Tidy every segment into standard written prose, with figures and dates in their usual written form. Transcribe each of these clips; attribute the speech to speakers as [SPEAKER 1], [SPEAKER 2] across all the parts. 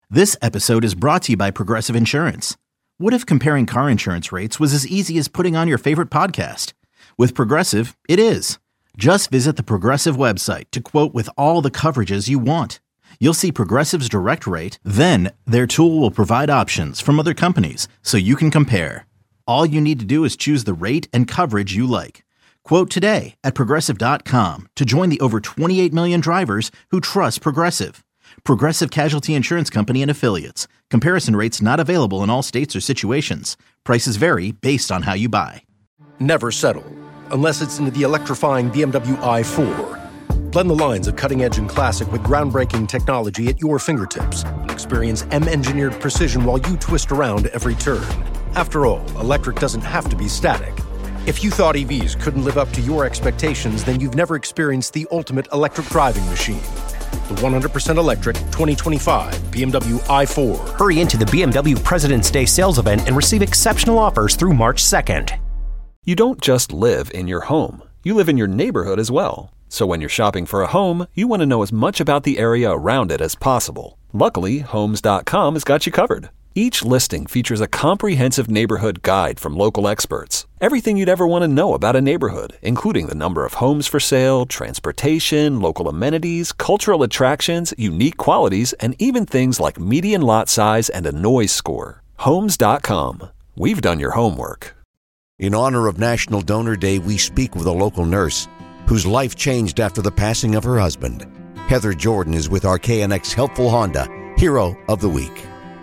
[SPEAKER 1] This episode is brought to you by Progressive Insurance. What if comparing car insurance rates was as easy as putting on your favorite podcast? With Progressive, it is. Just visit the Progressive website to quote with all the coverages you want. You'll see Progressive's direct rate, then their tool will provide options from other companies so you can compare. All you need to do is choose the rate and coverage you like. Quote today at Progressive.com to join the over 28 million drivers who trust Progressive. Progressive Casualty Insurance Company and Affiliates. Comparison rates not available in all states or situations. Prices vary based on how you buy.
[SPEAKER 2] Never settle, unless it's into the electrifying BMW i4. Blend the lines of cutting-edge and classic with groundbreaking technology at your fingertips. And experience M-engineered precision while you twist around every turn. After all, electric doesn't have to be static. If you thought EVs couldn't live up to your expectations, then you've never experienced the ultimate electric driving machine. The 100% electric 2025 BMW i4.
[SPEAKER 3] Hurry into the BMW President's Day sales event and receive exceptional offers through March 2nd.
[SPEAKER 4] You don't just live in your home. You live in your neighborhood as well. So when you're shopping for a home, you want to know as much about the area around it as possible. Luckily, Homes.com has got you covered. Each listing features a comprehensive neighborhood guide from local experts. Everything you'd ever want to know about a neighborhood, including the number of homes for sale, transportation, local amenities, cultural attractions, unique qualities, and even things like median lot size and a noise score. Homes.com. We've done your homework.
[SPEAKER 5] In honor of National Donor Day, we speak with a local nurse whose life changed after the passing of her husband. Heather Jordan is with our KNX Helpful Honda Hero of the Week.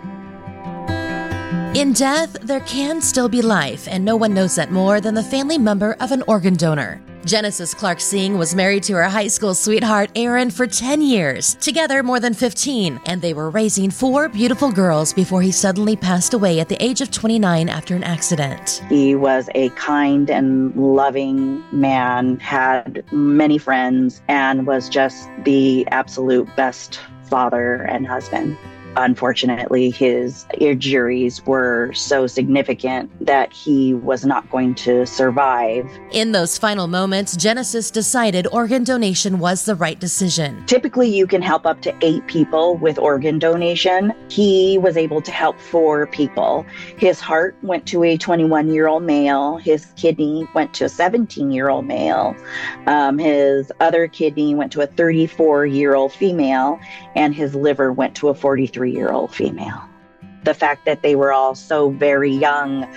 [SPEAKER 6] In death, there can still be life, and no one knows that more than the family member of an organ donor. Genesis Clark Singh was married to her high school sweetheart, Aaron, for 10 years, together more than 15, and they were raising 4 beautiful girls before he suddenly passed away at the age of 29 after an accident.
[SPEAKER 7] He was a kind and loving man, had many friends, and was just the absolute best father and husband. Unfortunately, his injuries were so significant that he was not going to survive.
[SPEAKER 6] In those final moments, Genesis decided organ donation was the right decision.
[SPEAKER 7] Typically, you can help up to 8 people with organ donation. He was able to help 4 people. His heart went to a 21-year-old male. His kidney went to a 17-year-old male. His other kidney went to a 34-year-old female, and his liver went to a 43-year-old female. The fact that they were all so very young,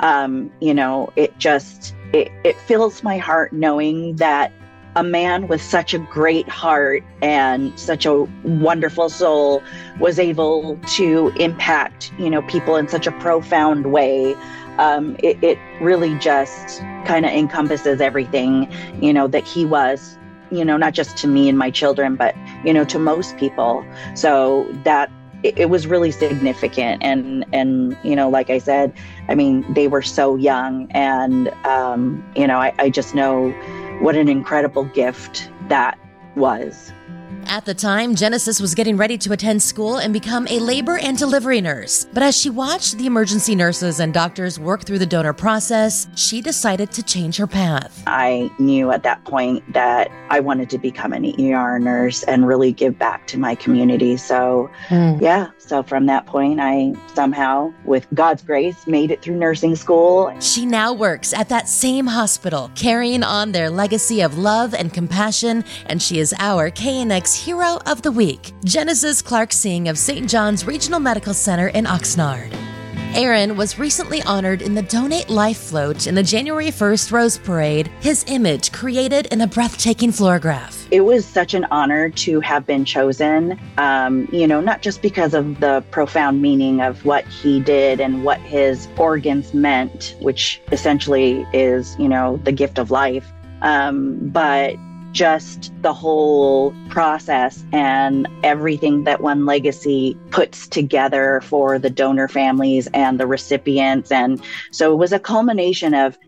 [SPEAKER 7] it fills my heart knowing that a man with such a great heart and such a wonderful soul was able to impact, people in such a profound way. It really just kind of encompasses everything, that he was, not just to me and my children, but, to most people. So that it was really significant. And, like I said, they were so young, and, I just know what an incredible gift that was.
[SPEAKER 6] At the time, Genesis was getting ready to attend school and become a labor and delivery nurse. But as she watched the emergency nurses and doctors work through the donor process, she decided to change her path.
[SPEAKER 7] I knew at that point that I wanted to become an ER nurse and really give back to my community. So, so from that point, I somehow, with God's grace, made it through nursing school.
[SPEAKER 6] She now works at that same hospital, carrying on their legacy of love and compassion, and she is our KNX Hero of the Week, Genesis Clark Singh of St. John's Regional Medical Center in Oxnard. Aaron was recently honored in the Donate Life float in the January 1st Rose Parade, his image created in a breathtaking fluorograph.
[SPEAKER 7] It was such an honor to have been chosen, not just because of the profound meaning of what he did and what his organs meant, which essentially is, the gift of life, but just the whole process and everything that One Legacy puts together for the donor families and the recipients. And so it was a culmination of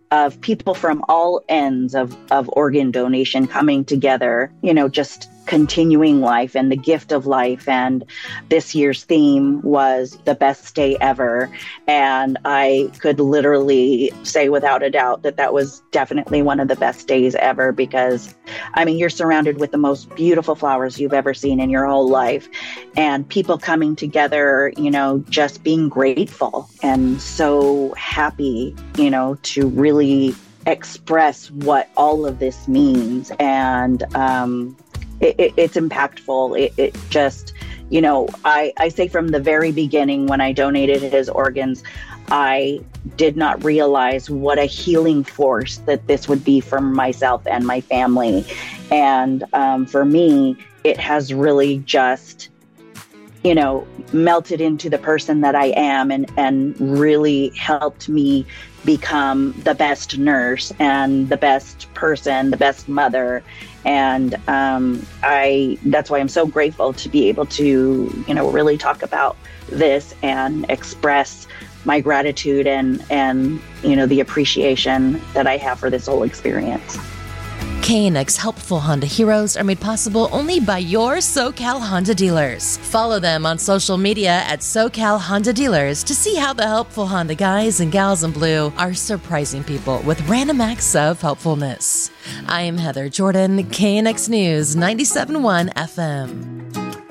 [SPEAKER 7] of people from all ends of organ donation coming together, just continuing life and the gift of life. And this year's theme was the best day ever. And I could literally say without a doubt that was definitely one of the best days ever, because you're surrounded with the most beautiful flowers you've ever seen in your whole life, and people coming together, just being grateful and so happy, to really express what all of this means. And, it's impactful. It just, I say from the very beginning when I donated his organs, I did not realize what a healing force that this would be for myself and my family. And for me, it has really just, melted into the person that I am and really helped me become the best nurse and the best person, the best mother. And that's why I'm so grateful to be able to, really talk about this and express my gratitude and the appreciation that I have for this whole experience.
[SPEAKER 6] KNX Helpful Honda Heroes are made possible only by your SoCal Honda dealers. Follow them on social media at SoCal Honda Dealers to see how the helpful Honda guys and gals in blue are surprising people with random acts of helpfulness. I am Heather Jordan, KNX News 97.1 FM.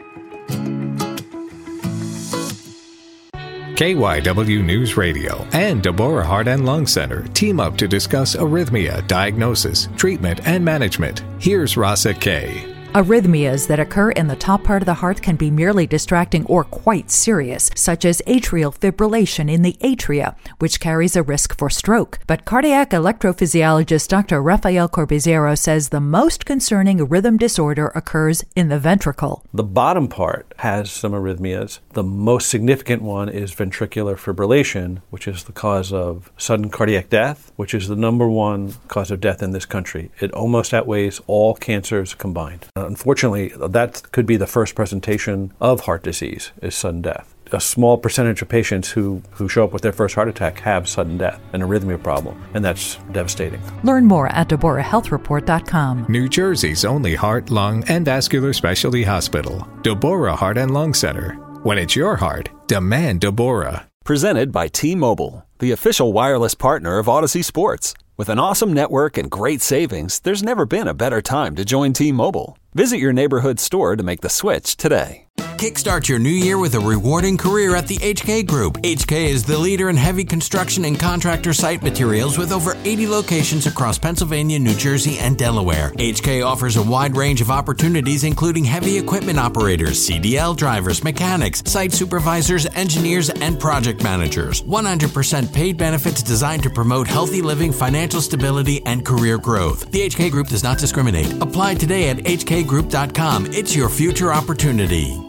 [SPEAKER 8] KYW News Radio and Deborah Heart and Lung Center team up to discuss arrhythmia, diagnosis, treatment, and management. Here's Rasa K.
[SPEAKER 9] Arrhythmias that occur in the top part of the heart can be merely distracting or quite serious, such as atrial fibrillation in the atria, which carries a risk for stroke. But cardiac electrophysiologist Dr. Rafael Corbizero says the most concerning rhythm disorder occurs in the ventricle.
[SPEAKER 10] The bottom part has some arrhythmias. The most significant one is ventricular fibrillation, which is the cause of sudden cardiac death, which is the number one cause of death in this country. It almost outweighs all cancers combined. Unfortunately, that could be the first presentation of heart disease, is sudden death. A small percentage of patients who show up with their first heart attack have sudden death, an arrhythmia problem, and that's devastating.
[SPEAKER 9] Learn more at DeborahHealthReport.com.
[SPEAKER 8] New Jersey's only heart, lung, and vascular specialty hospital, Deborah Heart and Lung Center. When it's your heart, demand Deborah.
[SPEAKER 4] Presented by T-Mobile, the official wireless partner of Odyssey Sports. With an awesome network and great savings, there's never been a better time to join T-Mobile. Visit your neighborhood store to make the switch today.
[SPEAKER 11] Kickstart your new year with a rewarding career at the HK Group. HK is the leader in heavy construction and contractor site materials with over 80 locations across Pennsylvania, New Jersey, and Delaware. HK offers a wide range of opportunities, including heavy equipment operators, CDL drivers, mechanics, site supervisors, engineers, and project managers. 100% paid benefits designed to promote healthy living, financial stability, and career growth. The HK Group does not discriminate. Apply today at hkgroup.com. It's your future opportunity.